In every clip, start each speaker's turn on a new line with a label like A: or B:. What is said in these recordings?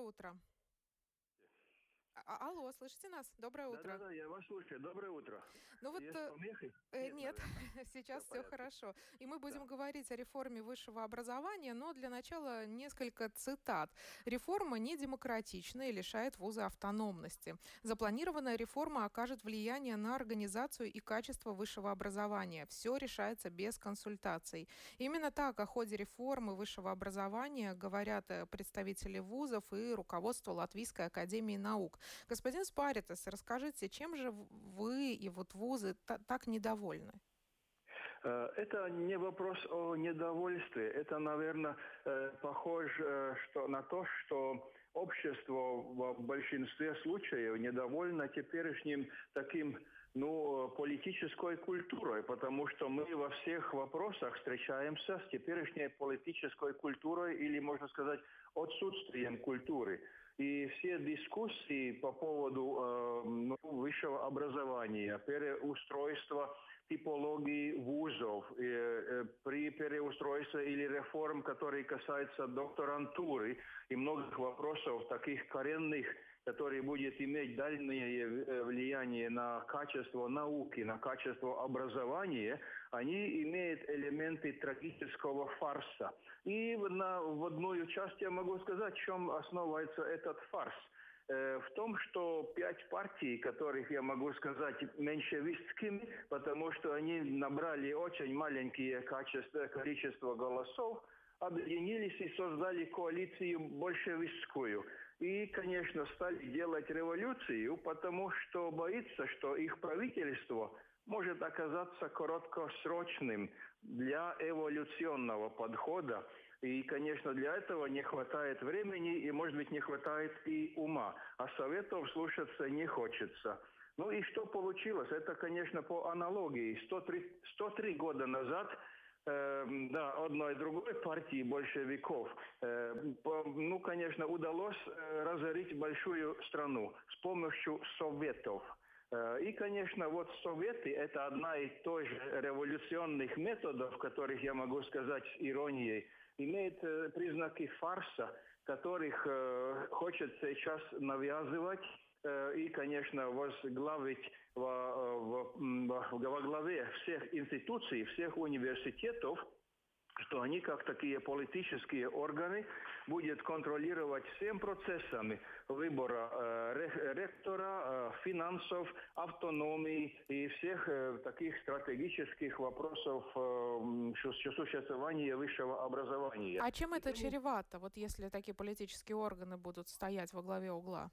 A: утро. Алло, слышите нас? Доброе утро.
B: Да-да-да, я вас слушаю. Доброе утро.
A: Ну вот,
B: Есть помехи? Нет,
A: нет,
B: наверное. Все
A: сейчас
B: в
A: все
B: порядке.
A: хорошо. И мы будем
B: Да.
A: говорить о реформе высшего образования, но для начала несколько цитат. Реформа не демократична и лишает вуза автономности. Запланированная реформа окажет влияние на организацию и качество высшего образования. Все решается без консультаций. Именно так о ходе реформы высшего образования говорят представители вузов и руководство Латвийской академии наук. Господин Спаритас, расскажите, чем же вы и вот вузы так недовольны?
B: Это не вопрос о недовольстве. Это, наверное, похоже на то, что общество в большинстве случаев недовольно теперешним таким, политической культурой, потому что мы во всех вопросах встречаемся с теперешней политической культурой или, можно сказать, отсутствием культуры. И все дискуссии по поводу высшего образования, переустройства типологии вузов, при переустройстве или реформ, которые касаются докторантуры и многих вопросов таких коренных, которые будут иметь дальнее влияние на качество науки, на качество образования, они имеют элементы трагического фарса. И в одной части я могу сказать, в чем основывается этот фарс. В том, что 5 партий, которых я могу сказать меньшевистскими, потому что они набрали очень маленькое количество голосов, объединились и создали коалицию большевистскую. И, конечно, стали делать революцию, потому что боится, что их правительство может оказаться короткосрочным для эволюционного подхода. И, конечно, для этого не хватает времени и, может быть, не хватает и ума. А советов слушаться не хочется. Ну и что получилось? Это, конечно, по аналогии. 103 года назад одной и другой партии большевиков, конечно, удалось разорить большую страну с помощью советов. И, конечно, вот советы – это одна из той же революционных методов, которых, я могу сказать с иронией, имеет признаки фарса, которых хочет сейчас навязывать и, конечно, возглавить во главе всех институций, всех университетов, что они, как такие политические органы, будут контролировать всем процессами выбора ректора, финансов, автономии и всех таких стратегических вопросов существования высшего образования.
A: А чем это чревато, вот если такие политические органы будут стоять во главе угла?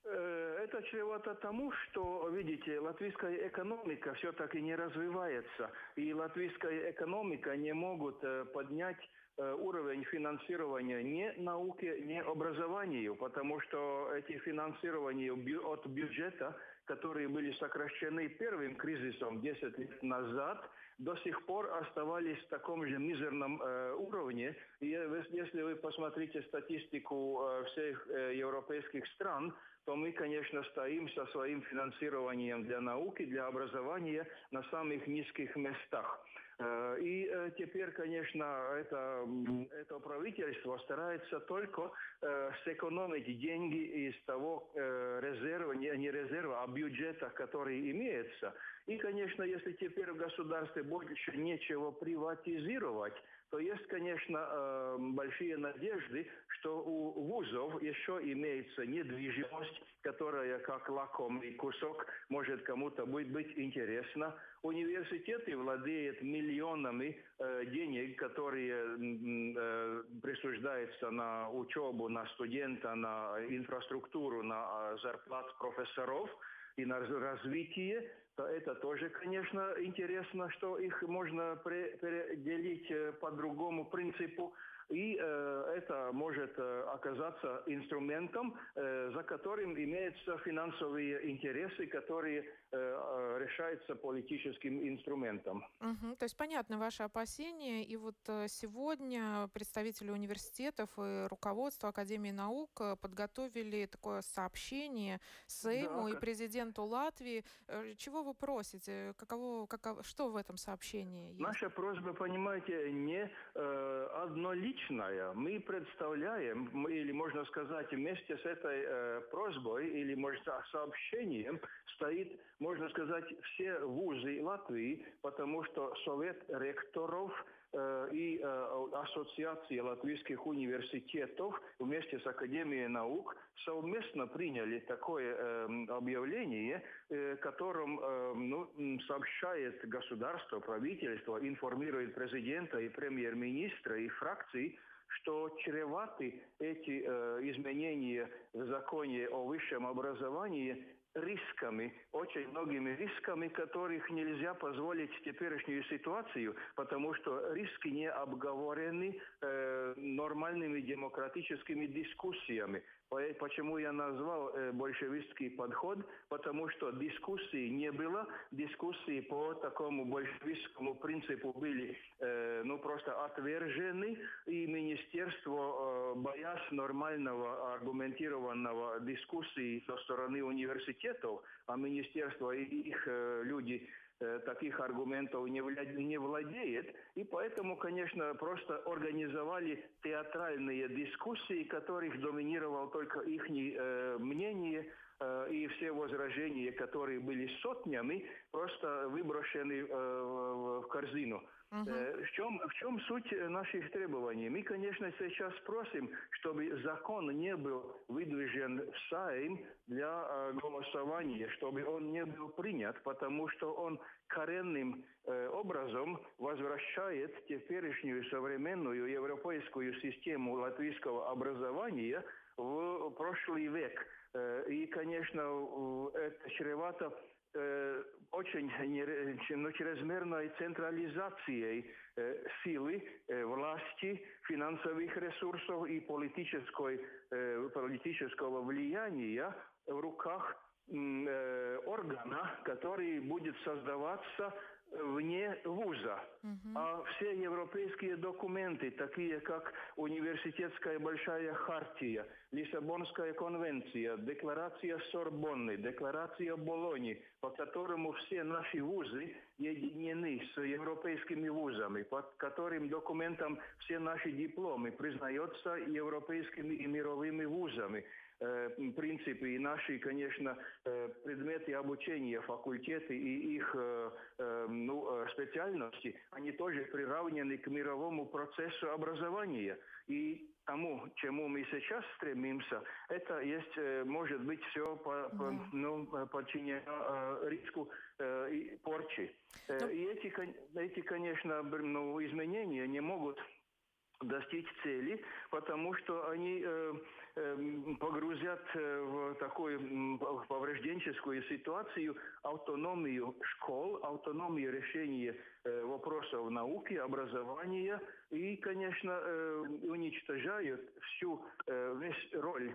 B: Это чревато тому, что, видите, латвийская экономика все-таки не развивается, и латвийская экономика не могут поднять уровень финансирования ни науке, ни образованию, потому что эти финансирования от бюджета, которые были сокращены первым кризисом 10 лет назад, до сих пор оставались в таком же мизерном уровне. И если вы посмотрите статистику всех европейских стран, то мы, конечно, стоим со своим финансированием для науки, для образования на самых низких местах. И теперь, конечно, это правительство старается только сэкономить деньги из того резерва, не резерва, а бюджета, который имеется. И, конечно, если теперь в государстве больше нечего приватизировать, то есть, конечно, большие надежды, что у вузов еще имеется недвижимость, которая как лакомый кусок может кому-то быть интересна. Университеты владеют миллионами денег, которые присуждаются на учебу, на студента, на инфраструктуру, на зарплат профессоров и на развитие, то это тоже, конечно, интересно, что их можно переделить по другому принципу. И это может оказаться инструментом, за которым имеются финансовые интересы, которые решаются политическим инструментом.
A: То есть понятны ваши опасения. И вот сегодня представители университетов и руководство Академии наук подготовили такое сообщение Сейму и президенту Латвии. Чего вы просите? Что в этом сообщении есть?
B: Наша просьба, понимаете, не одноличная личная. Мы представляем, или можно сказать, вместе с этой просьбой, или, может, сообщением стоит, можно сказать, все вузы Латвии, потому что Совет ректоров и Ассоциация латвийских университетов вместе с Академией наук совместно приняли такое объявление, которым сообщает государство, правительство, информирует президента и премьер-министра и фракции, что чреваты эти изменения в законе о высшем образовании рисками, очень многими рисками, которых нельзя позволить в теперешнюю ситуацию, потому что риски не обговорены нормальными демократическими дискуссиями. Почему я назвал большевистский подход? Потому что дискуссий не было. Дискуссии по такому большевистскому принципу были просто отвержены. И министерство, боясь нормального аргументированного дискуссии со стороны университетов, а министерство и их люди таких аргументов не владеет. И поэтому, конечно, просто организовали театральные дискуссии, в которых доминировал только их мнение, и все возражения, которые были сотнями, просто выброшены в корзину. В чем суть наших требований? Мы, конечно, сейчас просим, чтобы закон не был выдвижен в Сайм для голосования, чтобы он не был принят, потому что он коренным образом возвращает теперешнюю современную европейскую систему латвийского образования в прошлый век. И, конечно, это чревато очень чрезмерной централизацией силы, власти, финансовых ресурсов и политического влияния в руках органа, который будет создаваться вне вуза. А все европейские документы, такие как Университетская большая хартия, Лиссабонская конвенция, Декларация Сорбонны, Декларация Болоньи, по которому все наши вузы единены с европейскими вузами, по которым документам все наши дипломы признаются европейскими и мировыми вузами. Принципы и наши, конечно, предметы обучения, факультеты и их специальности, они тоже приравнены к мировому процессу образования. И тому, чему мы сейчас стремимся, это есть, может быть, все подчинено риску и порчи. И эти, конечно, изменения не могут достичь цели, потому что они погрузят в такую поврежденческую ситуацию автономию школ, автономию решения вопросов науки, образования и, конечно, уничтожают весь роль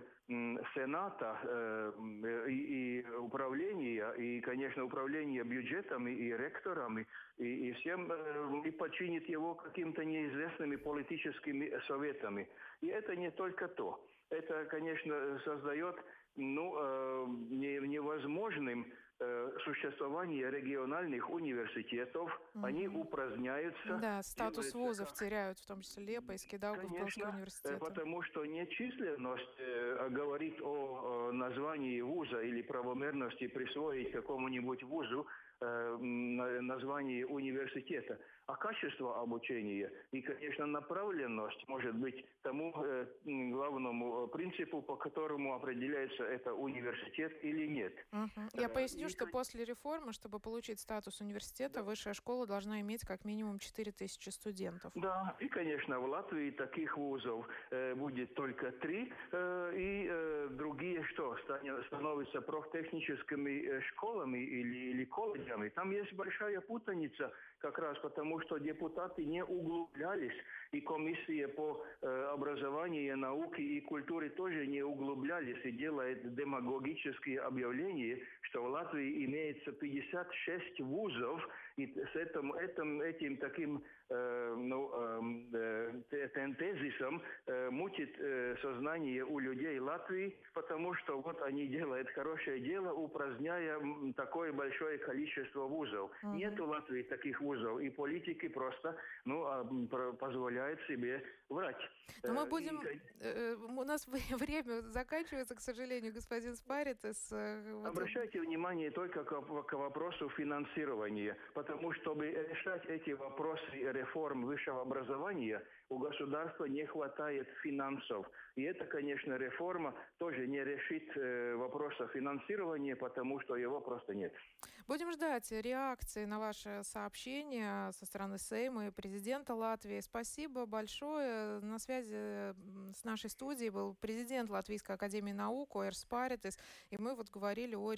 B: Сената и управления, и, конечно, управления бюджетами и ректорами, и всем, и подчинит его каким-то неизвестными политическими советами. И это не только то. Это, конечно, создает невозможным существование региональных университетов, они упраздняются.
A: Да, статус вузов теряют, в том числе Лепойский, Даугавпилский университет.
B: Потому что нечисленность говорит о названии вуза или правомерности присвоить какому-нибудь вузу название университета, а качество обучения и, конечно, направленность может быть тому главному принципу, по которому определяется это университет или нет.
A: Я поясню, что после реформы, чтобы получить статус университета, высшая школа должна иметь как минимум 4000 студентов.
B: Да, и, конечно, в Латвии таких вузов будет только 3, и другие становятся профтехническими школами или колледжами. Там есть большая путаница, как раз потому, что депутаты не углублялись, и комиссия по образованию, науке и культуре тоже не углублялись и делает демагогические объявления, что в Латвии имеется 56 вузов, и с этим таким тезисом мутит сознание у людей Латвии, потому что вот они делают хорошее дело, упраздняя такое большое количество вузов. Нет в Латвии таких вузов, и политики просто позволяют себе врать.
A: Но мы будем... У нас время заканчивается, к сожалению, господин Спаритес.
B: Обращайте внимание только к вопросу финансирования, потому что, чтобы решать эти вопросы реформ высшего образования, у государства не хватает финансов. И это, конечно, реформа тоже не решит вопроса финансирования, потому что его просто нет.
A: Будем ждать реакции на ваше сообщение со стороны Сейма и президента Латвии. Спасибо большое. На связи с нашей студией был президент Латвийской академии наук Оирс Паритис, и мы говорили о